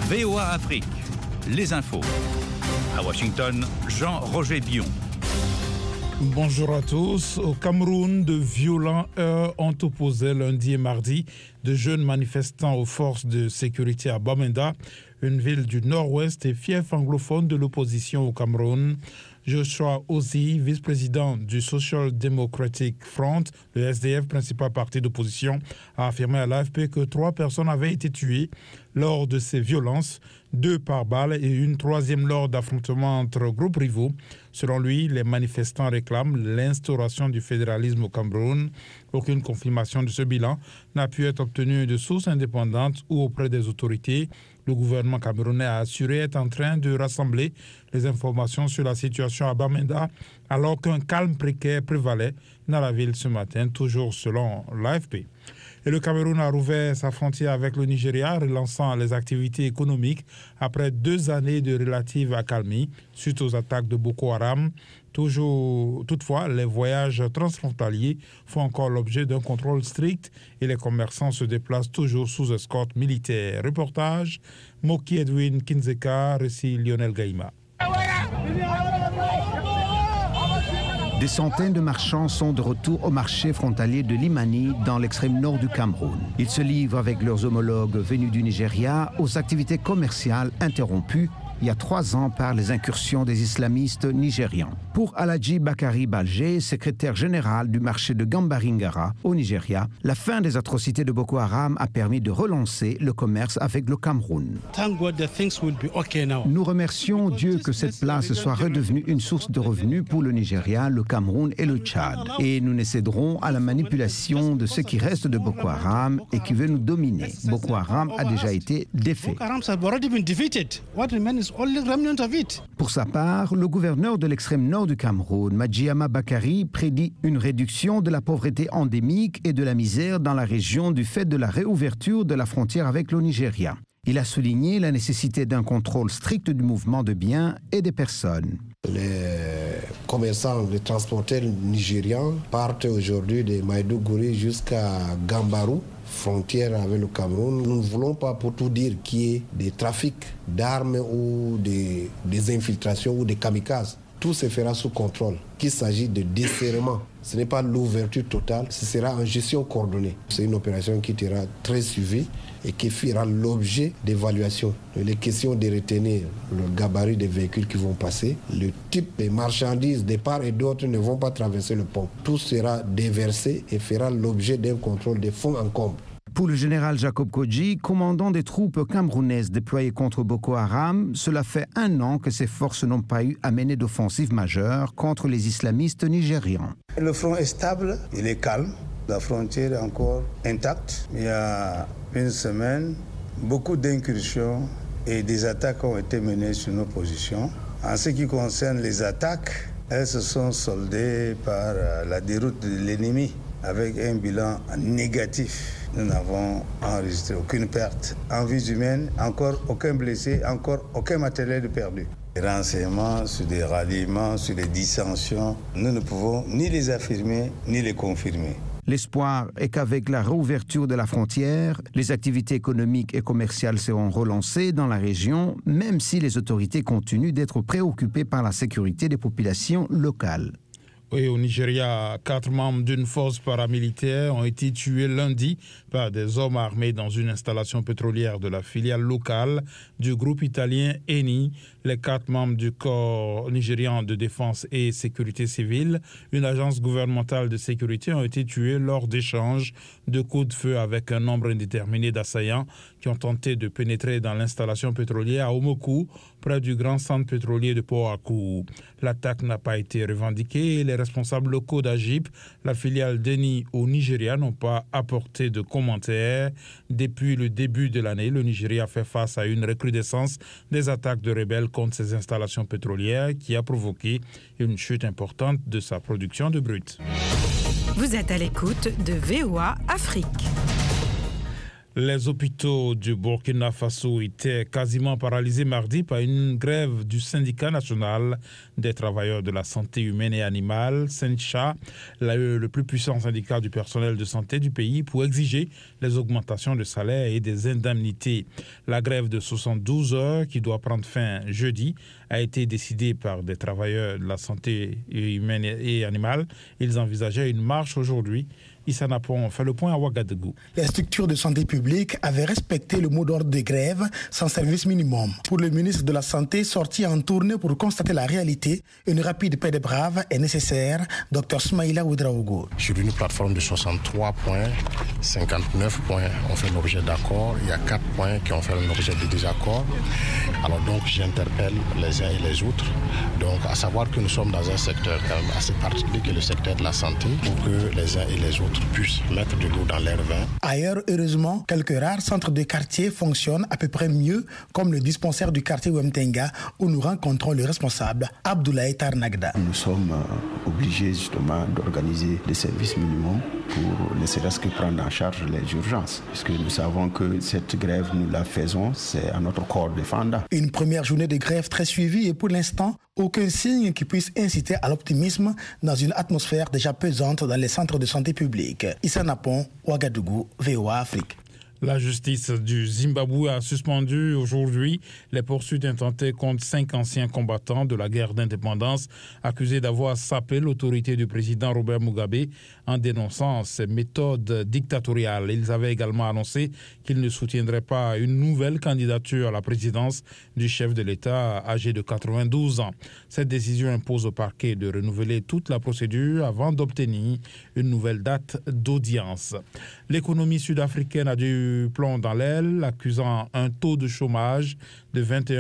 VOA Afrique, les infos. À Washington, Jean-Roger Bion. Bonjour à tous. Au Cameroun, de violents heurts ont opposé lundi et mardi de jeunes manifestants aux forces de sécurité à Bamenda, une ville du nord-ouest et fief anglophone de l'opposition au Cameroun. Joshua Ozi, vice-président du Social Democratic Front, le SDF, principal parti d'opposition, a affirmé à l'AFP que 3 personnes avaient été tuées lors de ces violences, 2 par balle et une troisième lors d'affrontements entre groupes rivaux. Selon lui, les manifestants réclament l'instauration du fédéralisme au Cameroun. Aucune confirmation de ce bilan n'a pu être obtenue de sources indépendantes ou auprès des autorités. Le gouvernement camerounais a assuré être en train de rassembler les informations sur la situation à Bamenda, alors qu'un calme précaire prévalait dans la ville ce matin, toujours selon l'AFP. Et le Cameroun a rouvert sa frontière avec le Nigeria, relançant les activités économiques après 2 années de relative accalmie suite aux attaques de Boko Haram. Toutefois, les voyages transfrontaliers font encore l'objet d'un contrôle strict et les commerçants se déplacent toujours sous escorte militaire. Reportage, Moki Edwin Kinzeka, récit Lionel Gaïma. Des centaines de marchands sont de retour au marché frontalier de Limani dans l'extrême nord du Cameroun. Ils se livrent avec leurs homologues venus du Nigeria aux activités commerciales interrompues il y a 3 ans par les incursions des islamistes nigérians. Pour Aladji Bakari Balje, secrétaire général du marché de Gambaringara au Nigeria, la fin des atrocités de Boko Haram a permis de relancer le commerce avec le Cameroun. Nous remercions Dieu que cette place soit redevenue une source de revenus pour le Nigeria, le Cameroun et le Tchad. Et nous ne céderons à la manipulation de ce qui reste de Boko Haram et qui veut nous dominer. Boko Haram a déjà été défait. Pour sa part, le gouverneur de l'extrême nord du Cameroun, Madjiama Bakari, prédit une réduction de la pauvreté endémique et de la misère dans la région du fait de la réouverture de la frontière avec le Nigeria. Il a souligné la nécessité d'un contrôle strict du mouvement de biens et des personnes. Les commerçants, les transporteurs nigérians partent aujourd'hui de Maïdougouri jusqu'à Gambarou, frontière avec le Cameroun. Nous ne voulons pas pour tout dire qu'il y ait des trafics d'armes ou des infiltrations ou des kamikazes. Tout se fera sous contrôle. Qu'il s'agit de desserrement. Ce n'est pas l'ouverture totale, ce sera en gestion coordonnée. C'est une opération qui sera très suivie et qui fera l'objet d'évaluation. Les questions de retenir le gabarit des véhicules qui vont passer, le type de marchandises de part et d'autre ne vont pas traverser le pont. Tout sera déversé et fera l'objet d'un contrôle de fond en comble. Pour le général Jacob Kodji, commandant des troupes camerounaises déployées contre Boko Haram, cela fait 1 an que ces forces n'ont pas eu à mener d'offensive majeure contre les islamistes nigérians. Le front est stable, il est calme, la frontière est encore intacte. Il y a 1 semaine, beaucoup d'incursions et des attaques ont été menées sur nos positions. En ce qui concerne les attaques, elles se sont soldées par la déroute de l'ennemi avec un bilan négatif. Nous n'avons enregistré aucune perte en vies humaines, encore aucun blessé, encore aucun matériel perdu. Les renseignements sur des ralliements, sur des dissensions, nous ne pouvons ni les affirmer ni les confirmer. L'espoir est qu'avec la réouverture de la frontière, les activités économiques et commerciales seront relancées dans la région, même si les autorités continuent d'être préoccupées par la sécurité des populations locales. Oui, au Nigeria, 4 membres d'une force paramilitaire ont été tués lundi par des hommes armés dans une installation pétrolière de la filiale locale du groupe italien Eni. Les 4 membres du corps nigérian de défense et sécurité civile, une agence gouvernementale de sécurité, ont été tués lors d'échanges de coups de feu avec un nombre indéterminé d'assaillants qui ont tenté de pénétrer dans l'installation pétrolière à Omokou, près du grand centre pétrolier de Poakou. L'attaque n'a pas été revendiquée et les responsables locaux d'Agip, la filiale d'Eni au Nigeria, n'ont pas apporté de commentaires. Depuis le début de l'année, le Nigeria fait face à une recrudescence des attaques de rebelles contre ses installations pétrolières qui a provoqué une chute importante de sa production de brut. Vous êtes à l'écoute de VOA Afrique. Les hôpitaux du Burkina Faso étaient quasiment paralysés mardi par une grève du syndicat national des travailleurs de la santé humaine et animale, SYNCHA, le plus puissant syndicat du personnel de santé du pays, pour exiger les augmentations de salaire et des indemnités. La grève de 72 heures, qui doit prendre fin jeudi, a été décidée par des travailleurs de la santé humaine et animale. Ils envisageaient une marche aujourd'hui. Issa Napon fait le point à Ouagadougou. Les structures de santé publique avaient respecté le mot d'ordre de grève sans service minimum. Pour le ministre de la Santé, sorti en tournée pour constater la réalité, une rapide paix des braves est nécessaire. Dr Smaïla Ouedraogo. Sur une plateforme de 63 points, 59 points ont fait l'objet d'accord. Il y a 4 points qui ont fait l'objet de désaccord. Alors donc j'interpelle les uns et les autres. Donc à savoir que nous sommes dans un secteur quand même assez particulier que le secteur de la santé, pour que les uns et les autres puissent mettre de l'eau dans leur vin. Ailleurs, heureusement, quelques rares centres de quartier fonctionnent à peu près mieux, comme le dispensaire du quartier Wemtenga, où nous rencontrons le responsable, Abdoulaye Tarnagda. Nous sommes obligés justement d'organiser des services minimums pour ne serait-ce que prendre en charge les urgences, puisque nous savons que cette grève, nous la faisons, c'est à notre corps défendant. Une première journée de grève très suivie et pour l'instant, aucun signe qui puisse inciter à l'optimisme dans une atmosphère déjà pesante dans les centres de santé publique. Issa Napon, Ouagadougou, VOA Afrique. La justice du Zimbabwe a suspendu aujourd'hui les poursuites intentées contre 5 anciens combattants de la guerre d'indépendance accusés d'avoir sapé l'autorité du président Robert Mugabe en dénonçant ses méthodes dictatoriales. Ils avaient également annoncé qu'ils ne soutiendraient pas une nouvelle candidature à la présidence du chef de l'État âgé de 92 ans. Cette décision impose au parquet de renouveler toute la procédure avant d'obtenir une nouvelle date d'audience. L'économie sud-africaine a du plomb dans l'aile, accusant un taux de chômage de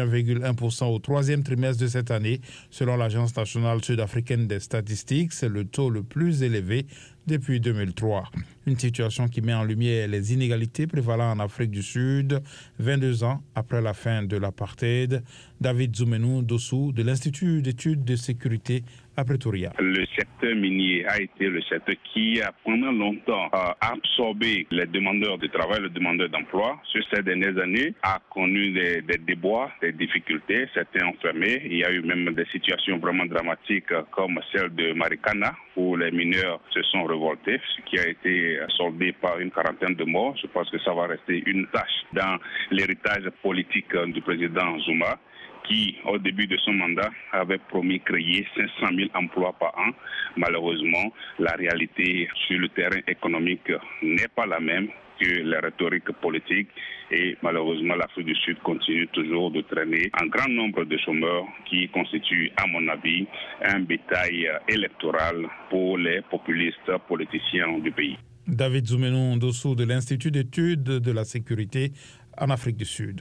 21,1% au troisième trimestre de cette année. Selon l'Agence nationale sud-africaine des statistiques, c'est le taux le plus élevé depuis 2003. Une situation qui met en lumière les inégalités prévalant en Afrique du Sud, 22 ans après la fin de l'apartheid. David Zoumenou Dossou de l'Institut d'études de sécurité à Pretoria. Le secteur minier a été le secteur qui a pendant longtemps absorbé les demandeurs de travail, les demandeurs d'emploi. Sur ces dernières années, a connu des déboires, des difficultés. Certains ont fermé. Il y a eu même des situations vraiment dramatiques comme celle de Marikana où les mineurs se sont révoltés, ce qui a été soldé par une quarantaine de morts. Je pense que ça va rester une tâche dans l'héritage politique du président Zuma, qui, au début de son mandat, avait promis créer 500 000 emplois par an. Malheureusement, la réalité sur le terrain économique n'est pas la même que la rhétorique politique et malheureusement l'Afrique du Sud continue toujours de traîner un grand nombre de chômeurs qui constituent à mon avis un bétail électoral pour les populistes politiciens du pays. David Zoumenou Dossou de l'Institut d'études de la sécurité en Afrique du Sud.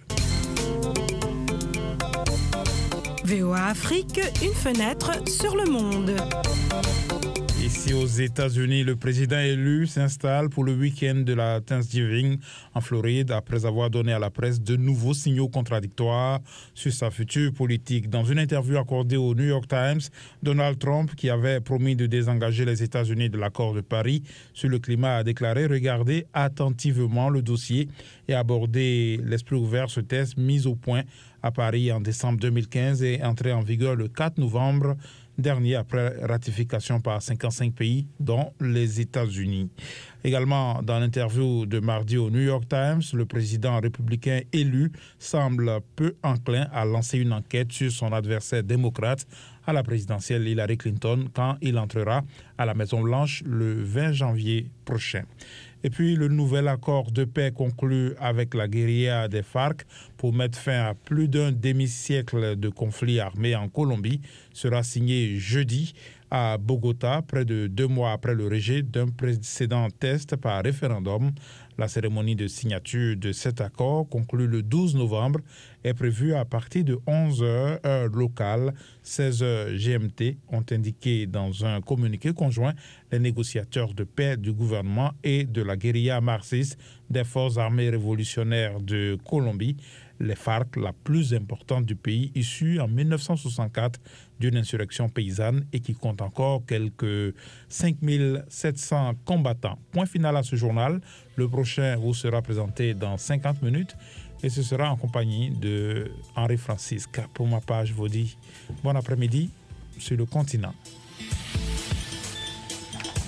VOA Afrique, une fenêtre sur le monde. Ici aux États-Unis, le président élu s'installe pour le week-end de la Thanksgiving en Floride après avoir donné à la presse de nouveaux signaux contradictoires sur sa future politique. Dans une interview accordée au New York Times, Donald Trump, qui avait promis de désengager les États-Unis de l'accord de Paris sur le climat, a déclaré regarder attentivement le dossier et aborder l'esprit ouvert ce test mis au point à Paris en décembre 2015 et entré en vigueur le 4 novembre dernier après ratification par 55 pays, dont les États-Unis. Également, dans l'interview de mardi au New York Times, le président républicain élu semble peu enclin à lancer une enquête sur son adversaire démocrate à la présidentielle Hillary Clinton quand il entrera à la Maison-Blanche le 20 janvier prochain. Et puis, le nouvel accord de paix conclu avec la guérilla des FARC pour mettre fin à plus d'un demi-siècle de conflits armés en Colombie sera signé jeudi à Bogota, près de 2 mois après le rejet d'un précédent test par référendum. La cérémonie de signature de cet accord, conclu le 12 novembre, est prévue à partir de 11h, heure locale, 16h GMT, ont indiqué dans un communiqué conjoint les négociateurs de paix du gouvernement et de la guérilla marxiste des forces armées révolutionnaires de Colombie, les FARC, la plus importante du pays, issue en 1964 d'une insurrection paysanne et qui compte encore quelques 5700 combattants. Point final à ce journal. Le prochain vous sera présenté dans 50 minutes et ce sera en compagnie de Henri Francisque. Pour ma part, je vous dis bon après-midi sur le continent.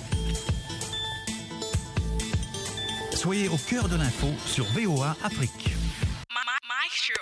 Soyez au cœur de l'info sur VOA Afrique.